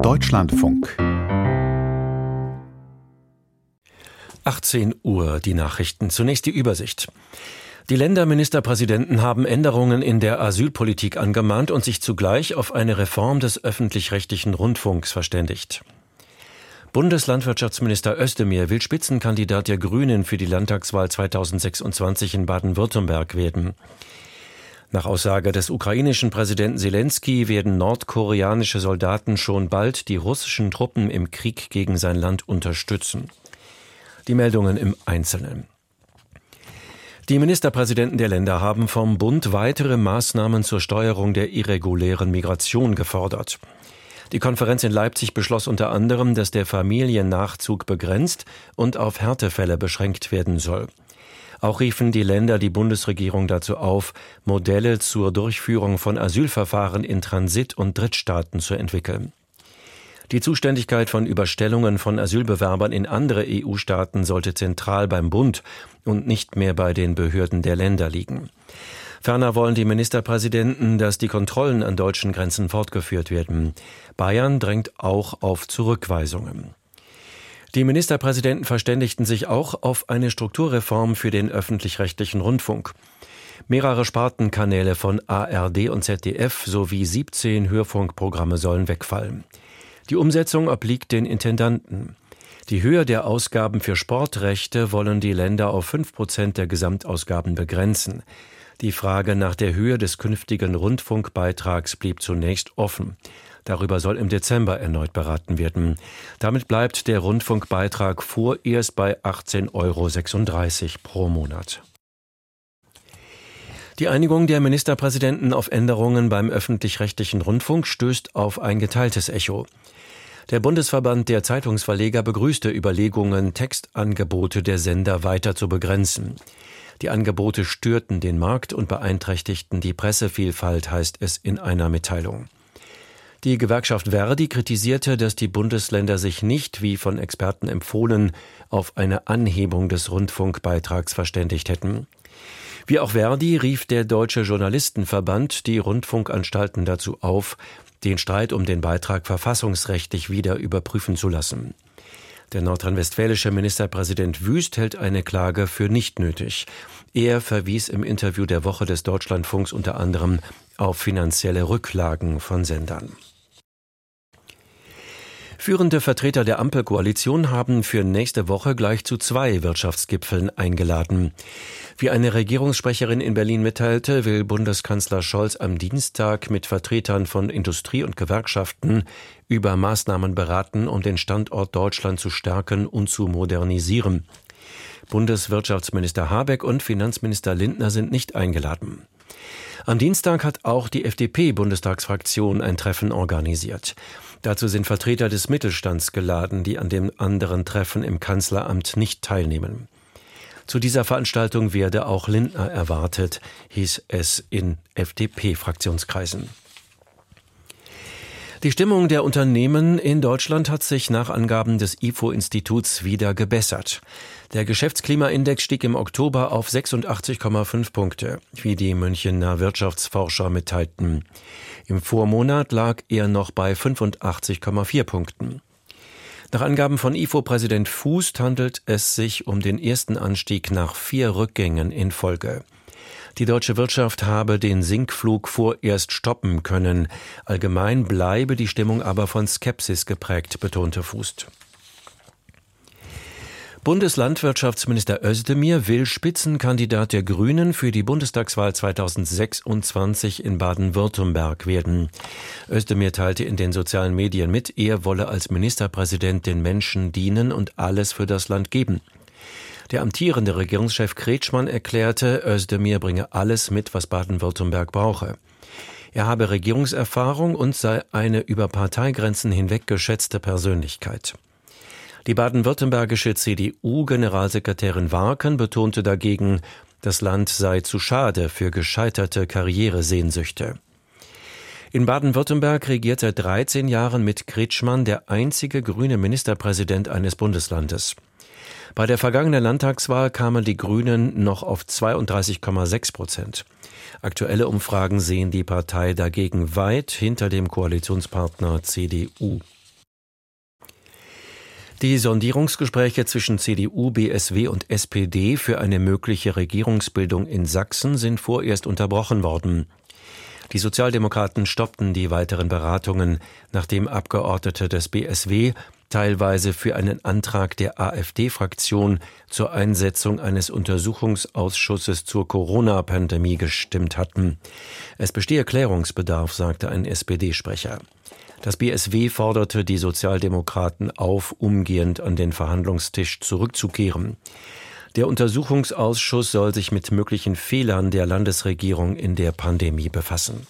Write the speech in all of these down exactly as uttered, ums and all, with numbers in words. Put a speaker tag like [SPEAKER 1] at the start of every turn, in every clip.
[SPEAKER 1] Deutschlandfunk.
[SPEAKER 2] achtzehn Uhr, die Nachrichten. Zunächst die Übersicht. Die Länderministerpräsidenten haben Änderungen in der Asylpolitik angemahnt und sich zugleich auf eine Reform des öffentlich-rechtlichen Rundfunks verständigt. Bundeslandwirtschaftsminister Özdemir will Spitzenkandidat der Grünen für die Landtagswahl zweitausendsechsundzwanzig in Baden-Württemberg werden. Nach Aussage des ukrainischen Präsidenten Selenskyj werden nordkoreanische Soldaten schon bald die russischen Truppen im Krieg gegen sein Land unterstützen. Die Meldungen im Einzelnen. Die Ministerpräsidenten der Länder haben vom Bund weitere Maßnahmen zur Steuerung der irregulären Migration gefordert. Die Konferenz in Leipzig beschloss unter anderem, dass der Familiennachzug begrenzt und auf Härtefälle beschränkt werden soll. Auch riefen die Länder die Bundesregierung dazu auf, Modelle zur Durchführung von Asylverfahren in Transit- und Drittstaaten zu entwickeln. Die Zuständigkeit von Überstellungen von Asylbewerbern in andere E U-Staaten sollte zentral beim Bund und nicht mehr bei den Behörden der Länder liegen. Ferner wollen die Ministerpräsidenten, dass die Kontrollen an deutschen Grenzen fortgeführt werden. Bayern drängt auch auf Zurückweisungen. Die Ministerpräsidenten verständigten sich auch auf eine Strukturreform für den öffentlich-rechtlichen Rundfunk. Mehrere Spartenkanäle von A R D und Z D F sowie siebzehn Hörfunkprogramme sollen wegfallen. Die Umsetzung obliegt den Intendanten. Die Höhe der Ausgaben für Sportrechte wollen die Länder auf fünf Prozent der Gesamtausgaben begrenzen. Die Frage nach der Höhe des künftigen Rundfunkbeitrags blieb zunächst offen. Darüber soll im Dezember erneut beraten werden. Damit bleibt der Rundfunkbeitrag vorerst bei achtzehn Euro sechsunddreißig pro Monat. Die Einigung der Ministerpräsidenten auf Änderungen beim öffentlich-rechtlichen Rundfunk stößt auf ein geteiltes Echo. Der Bundesverband der Zeitungsverleger begrüßte Überlegungen, Textangebote der Sender weiter zu begrenzen. Die Angebote störten den Markt und beeinträchtigten die Pressevielfalt, heißt es in einer Mitteilung. Die Gewerkschaft Verdi kritisierte, dass die Bundesländer sich nicht, wie von Experten empfohlen, auf eine Anhebung des Rundfunkbeitrags verständigt hätten. Wie auch Verdi rief der Deutsche Journalistenverband die Rundfunkanstalten dazu auf, den Streit um den Beitrag verfassungsrechtlich wieder überprüfen zu lassen. Der nordrhein-westfälische Ministerpräsident Wüst hält eine Klage für nicht nötig. Er verwies im Interview der Woche des Deutschlandfunks unter anderem auf finanzielle Rücklagen von Sendern. Führende Vertreter der Ampelkoalition haben für nächste Woche gleich zu zwei Wirtschaftsgipfeln eingeladen. Wie eine Regierungssprecherin in Berlin mitteilte, will Bundeskanzler Scholz am Dienstag mit Vertretern von Industrie und Gewerkschaften über Maßnahmen beraten, um den Standort Deutschland zu stärken und zu modernisieren. Bundeswirtschaftsminister Habeck und Finanzminister Lindner sind nicht eingeladen. Am Dienstag hat auch die F D P-Bundestagsfraktion ein Treffen organisiert. Dazu sind Vertreter des Mittelstands geladen, die an dem anderen Treffen im Kanzleramt nicht teilnehmen. Zu dieser Veranstaltung werde auch Lindner erwartet, hieß es in F D P-Fraktionskreisen. Die Stimmung der Unternehmen in Deutschland hat sich nach Angaben des I F O-Instituts wieder gebessert. Der Geschäftsklimaindex stieg im Oktober auf sechsundachtzig Komma fünf Punkte, wie die Münchener Wirtschaftsforscher mitteilten. Im Vormonat lag er noch bei fünfundachtzig Komma vier Punkten. Nach Angaben von I F O-Präsident Fußt handelt es sich um den ersten Anstieg nach vier Rückgängen in Folge. Die deutsche Wirtschaft habe den Sinkflug vorerst stoppen können. Allgemein bleibe die Stimmung aber von Skepsis geprägt, betonte Fußt. Bundeslandwirtschaftsminister Özdemir will Spitzenkandidat der Grünen für die Bundestagswahl zweitausendsechsundzwanzig in Baden-Württemberg werden. Özdemir teilte in den sozialen Medien mit, er wolle als Ministerpräsident den Menschen dienen und alles für das Land geben. Der amtierende Regierungschef Kretschmann erklärte, Özdemir bringe alles mit, was Baden-Württemberg brauche. Er habe Regierungserfahrung und sei eine über Parteigrenzen hinweg geschätzte Persönlichkeit. Die baden-württembergische C D U-Generalsekretärin Warken betonte dagegen, das Land sei zu schade für gescheiterte Karrieresehnsüchte. In Baden-Württemberg regiert seit dreizehn Jahren mit Kretschmann der einzige grüne Ministerpräsident eines Bundeslandes. Bei der vergangenen Landtagswahl kamen die Grünen noch auf zweiunddreißig Komma sechs Prozent. Aktuelle Umfragen sehen die Partei dagegen weit hinter dem Koalitionspartner C D U. Die Sondierungsgespräche zwischen C D U, B S W und S P D für eine mögliche Regierungsbildung in Sachsen sind vorerst unterbrochen worden. Die Sozialdemokraten stoppten die weiteren Beratungen, nachdem Abgeordnete des B S W teilweise für einen Antrag der AfD-Fraktion zur Einsetzung eines Untersuchungsausschusses zur Corona-Pandemie gestimmt hatten. Es bestehe Klärungsbedarf, sagte ein S P D-Sprecher. Das B S W forderte die Sozialdemokraten auf, umgehend an den Verhandlungstisch zurückzukehren. Der Untersuchungsausschuss soll sich mit möglichen Fehlern der Landesregierung in der Pandemie befassen.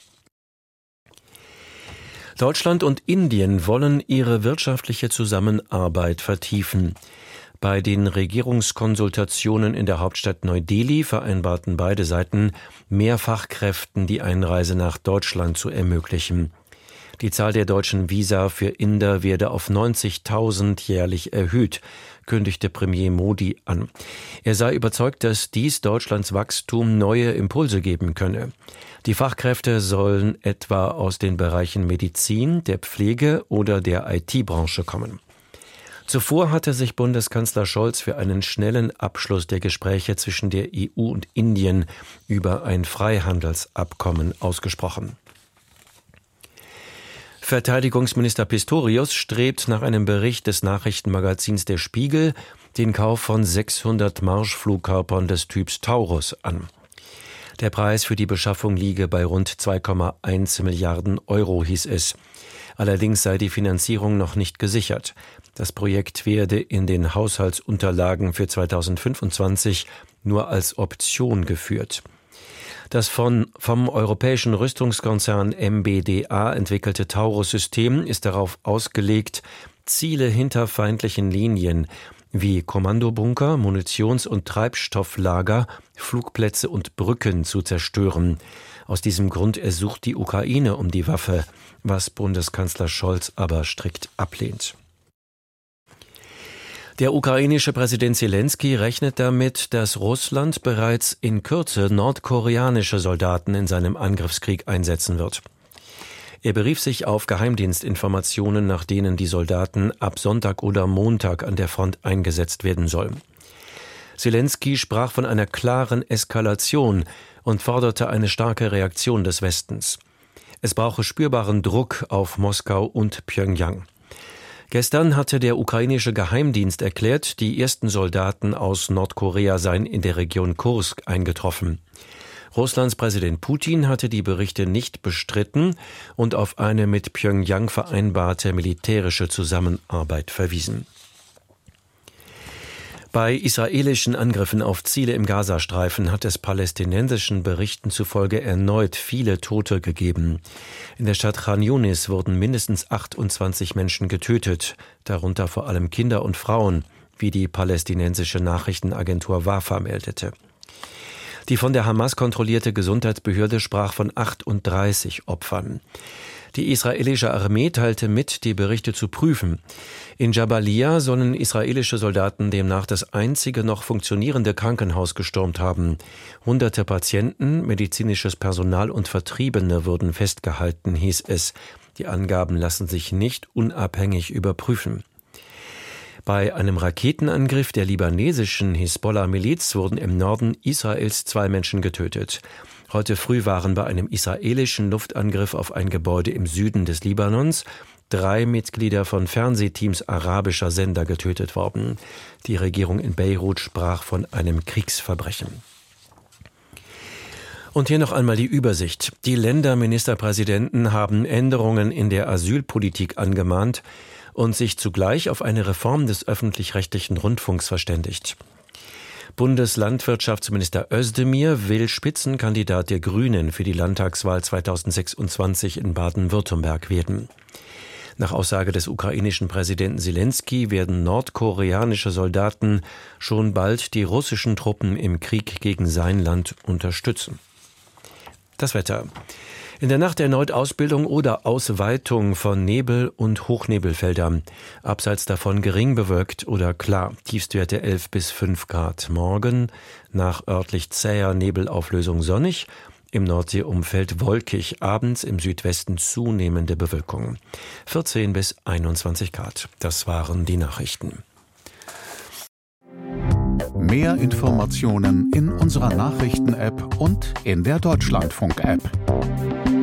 [SPEAKER 2] Deutschland und Indien wollen ihre wirtschaftliche Zusammenarbeit vertiefen. Bei den Regierungskonsultationen in der Hauptstadt Neu-Delhi vereinbarten beide Seiten, mehr Fachkräften die Einreise nach Deutschland zu ermöglichen. Die Zahl der deutschen Visa für Inder werde auf neunzigtausend jährlich erhöht, kündigte Premier Modi an. Er sei überzeugt, dass dies Deutschlands Wachstum neue Impulse geben könne. Die Fachkräfte sollen etwa aus den Bereichen Medizin, der Pflege oder der I T-Branche kommen. Zuvor hatte sich Bundeskanzler Scholz für einen schnellen Abschluss der Gespräche zwischen der E U und Indien über ein Freihandelsabkommen ausgesprochen. Verteidigungsminister Pistorius strebt nach einem Bericht des Nachrichtenmagazins Der Spiegel den Kauf von sechshundert Marschflugkörpern des Typs Taurus an. Der Preis für die Beschaffung liege bei rund zwei Komma eins Milliarden Euro, hieß es. Allerdings sei die Finanzierung noch nicht gesichert. Das Projekt werde in den Haushaltsunterlagen für zweitausendfünfundzwanzig nur als Option geführt. Das von, vom europäischen Rüstungskonzern M B D A entwickelte Taurus-System ist darauf ausgelegt, Ziele hinter feindlichen Linien wie Kommandobunker, Munitions- und Treibstofflager, Flugplätze und Brücken zu zerstören. Aus diesem Grund ersucht die Ukraine um die Waffe, was Bundeskanzler Scholz aber strikt ablehnt. Der ukrainische Präsident Selenskyj rechnet damit, dass Russland bereits in Kürze nordkoreanische Soldaten in seinem Angriffskrieg einsetzen wird. Er berief sich auf Geheimdienstinformationen, nach denen die Soldaten ab Sonntag oder Montag an der Front eingesetzt werden sollen. Selenskyj sprach von einer klaren Eskalation und forderte eine starke Reaktion des Westens. Es brauche spürbaren Druck auf Moskau und Pjöngjang. Gestern hatte der ukrainische Geheimdienst erklärt, die ersten Soldaten aus Nordkorea seien in der Region Kursk eingetroffen. Russlands Präsident Putin hatte die Berichte nicht bestritten und auf eine mit Pjöngjang vereinbarte militärische Zusammenarbeit verwiesen. Bei israelischen Angriffen auf Ziele im Gazastreifen hat es palästinensischen Berichten zufolge erneut viele Tote gegeben. In der Stadt Khan Yunis wurden mindestens achtundzwanzig Menschen getötet, darunter vor allem Kinder und Frauen, wie die palästinensische Nachrichtenagentur Wafa meldete. Die von der Hamas kontrollierte Gesundheitsbehörde sprach von achtunddreißig Opfern. Die israelische Armee teilte mit, die Berichte zu prüfen. In Jabalia sollen israelische Soldaten demnach das einzige noch funktionierende Krankenhaus gestürmt haben. Hunderte Patienten, medizinisches Personal und Vertriebene wurden festgehalten, hieß es. Die Angaben lassen sich nicht unabhängig überprüfen. Bei einem Raketenangriff der libanesischen Hisbollah-Miliz wurden im Norden Israels zwei Menschen getötet. Heute früh waren bei einem israelischen Luftangriff auf ein Gebäude im Süden des Libanons drei Mitglieder von Fernsehteams arabischer Sender getötet worden. Die Regierung in Beirut sprach von einem Kriegsverbrechen. Und hier noch einmal die Übersicht. Die Länderministerpräsidenten haben Änderungen in der Asylpolitik angemahnt und sich zugleich auf eine Reform des öffentlich-rechtlichen Rundfunks verständigt. Bundeslandwirtschaftsminister Özdemir will Spitzenkandidat der Grünen für die Landtagswahl zweitausendsechsundzwanzig in Baden-Württemberg werden. Nach Aussage des ukrainischen Präsidenten Selenskyj werden nordkoreanische Soldaten schon bald die russischen Truppen im Krieg gegen sein Land unterstützen. Das Wetter. In der Nacht erneut Ausbildung oder Ausweitung von Nebel- und Hochnebelfeldern. Abseits davon gering bewölkt oder klar. Tiefstwerte elf bis fünf Grad. Morgen nach örtlich zäher Nebelauflösung sonnig im Nordseeumfeld wolkig, abends im Südwesten zunehmende Bewölkung. vierzehn bis einundzwanzig Grad. Das waren die Nachrichten.
[SPEAKER 1] Mehr Informationen in unserer Nachrichten-App und in der Deutschlandfunk-App.